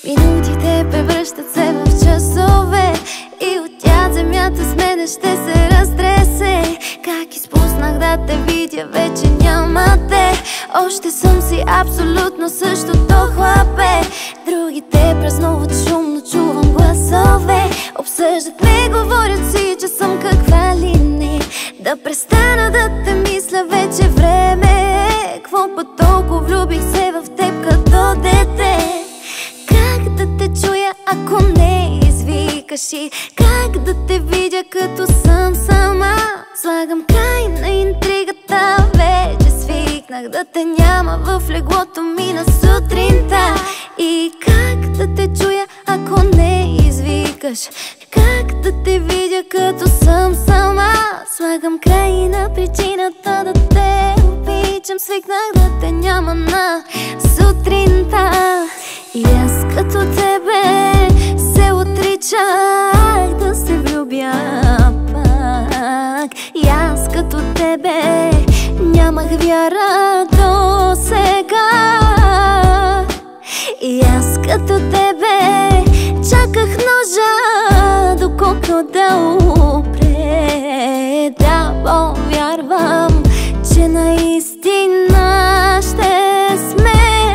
Минутите превръщат се в часове и от тях земята с мене ще се разтресе. Как изпуснах да те видя, вече няма те. Още съм си абсолютно същото хлапе. Другите празнуват шумно, чувам гласове. Обсъждат ме, говорят си, че съм каква ли не. Да престана да те мисля, вече време е. Кво път толкова влюбих се в теб като дете. Как да те чуя, ако не извикаш, и как да те видя, като съм сама? Слагам край на интригата, вече свикнах да те няма в леглото ми на сутринта. И как да те чуя, ако не извикаш, как да те видя, като съм сама? Слагам край на причината да те обичам, свикнах да те няма на сутринта. И аз като тебе се отричах да се влюбя пак. И аз като тебе нямах вяра до сега. И аз като тебе чаках ножа доколко да упре. Да повярвам, че наистина ще сме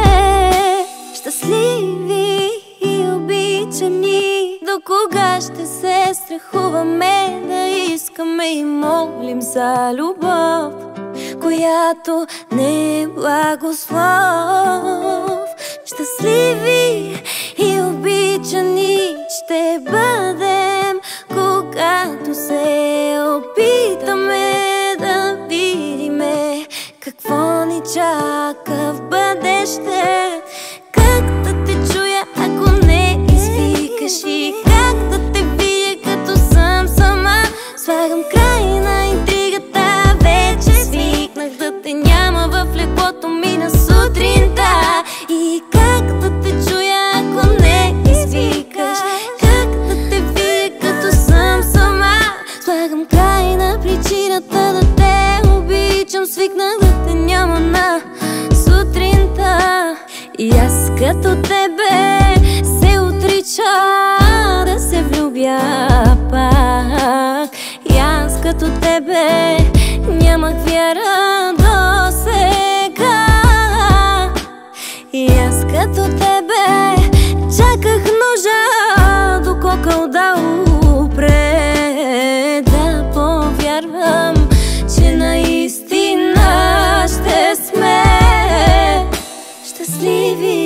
щастливи и обичани. До кога ще се страхуваме да искаме и молим за любов, която не е благослов? Щастливи и обичани ще бъдем, когато се опитаме да видиме какво ни чака в бъдеще. Как да те чуя, ако не извикаш, и как да те видя, като съм сама? Слагам край на интригата, вече свикнах да те няма в леглото ми на сутринта. И как да те чуя, ако не извикаш, как да те видя, като съм сама? Слагам край на причината да те обичам, свикнах да те няма на сутринта. И аз като тебе се отрича да се влюбя пак. И аз като тебе нямах вяра до сега. И аз като тебе чаках ножа до кокъл да упре. Да повярвам, че наистина ще сме щастливи